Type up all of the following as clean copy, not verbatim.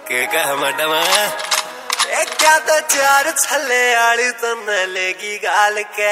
के कह मैडम क्या तो चार छले आली तो न लेगी गाल के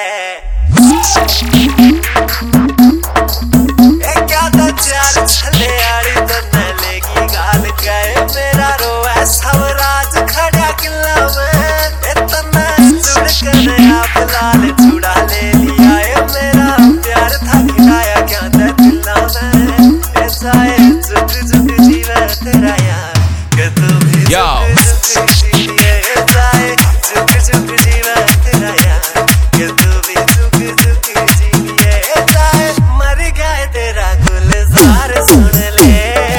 क्या तो चार छले आली तो न लेगी गाल के मेरा रोए सवराज खड़ा किला में इतना जुड़ कर आप लाल चूड़ा ले लिया है मेरा प्यार था खिलाया क्या था दिला में ऐसा है जुग जुग जीवा तेरा यार कि तू भी जुग जुग ऐसा है जुग जुग जीवा तेरा यार कि तू भी जुग जुग जीवा ऐसा है मर गया तेरा गुलजार सुन ले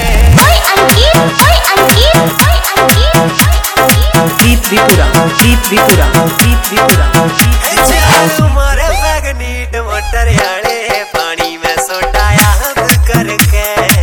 गीत विपुरा तुम्हारे बैगनीट मोटर याले पानी में सोटा याद करके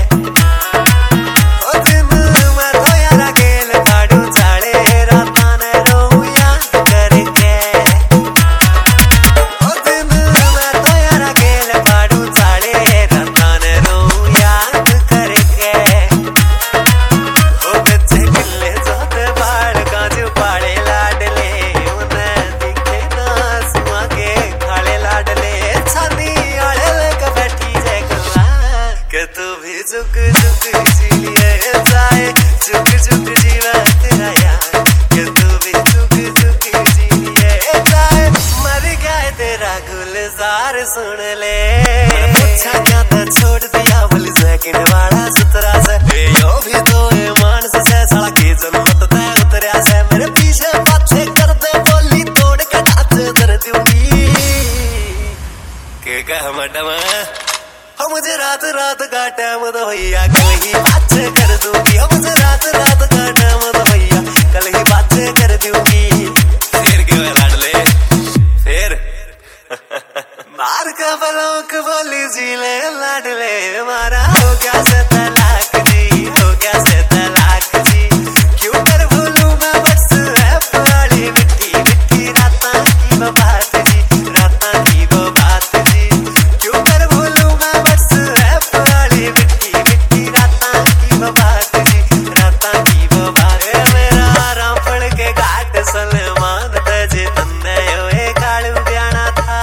तू भी जुग जुग जीलिए जाए जुग जुग जीवा तेरा यार कि तू भी जुग जुग जीलिए जाए मर गया तेरा गुलजार सुन ले अच्छा क्या था छोड़ दिया बोली सेकंड वाला सुतरा से यो भी तो है मानस से साला की जन्मत ते उतरया से मेरे पीछे पाछे कर दे बोली तोड़ के ढांचे धर दूंगी के कह मैडम हम मुझे रात रात का टाइम तो भैया कल ही बातें कर दूंगी हम मुझे रात रात का टाइम तो भैया कल ही बातें कर दूंगी फिर क्यों लाडले फिर मार का बलोक बोली जी ले लाडले मारा हो क्या से तलाक जी हो क्या से तलाक जी क्यों कर भूलूं मैं बस है पुरानी मिट्टी मिट्टी राता की वो बात जी राता की वो बात जी क्यों कर भूलूं मैं बस है पुरानी मिट्टी मिट्टी राता की वो बात जी राता की वो बात मेरा रामपड़ के घाट सलमान तजे तन्ने ओए कालू ब्याना था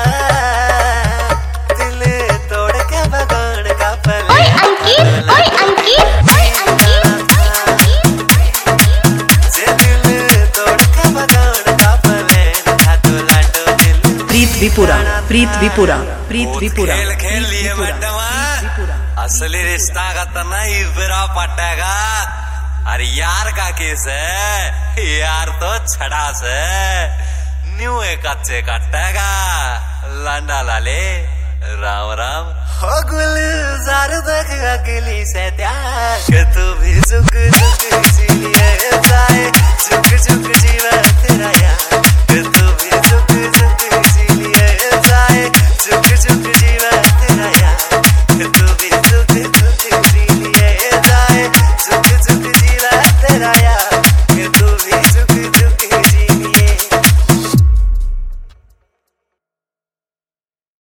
दिल तोड़ के भगवान का पले ओए अंकित जे दिल तोड़ के भगवान का पले था तो लाडो दिल प्रीत विपुरा खेल खेल लिए मैडम असली रिश्ता का तो नहीं बिरा पटेगा अरे यार का केस है यार तो छड़ा से न्यू एक अच्छे कटेगा लांडा लाले राम राम हो गुलजार देख अगली से त्याग तू भी जुग जुग जीलिए जाए जुग जुग जीवा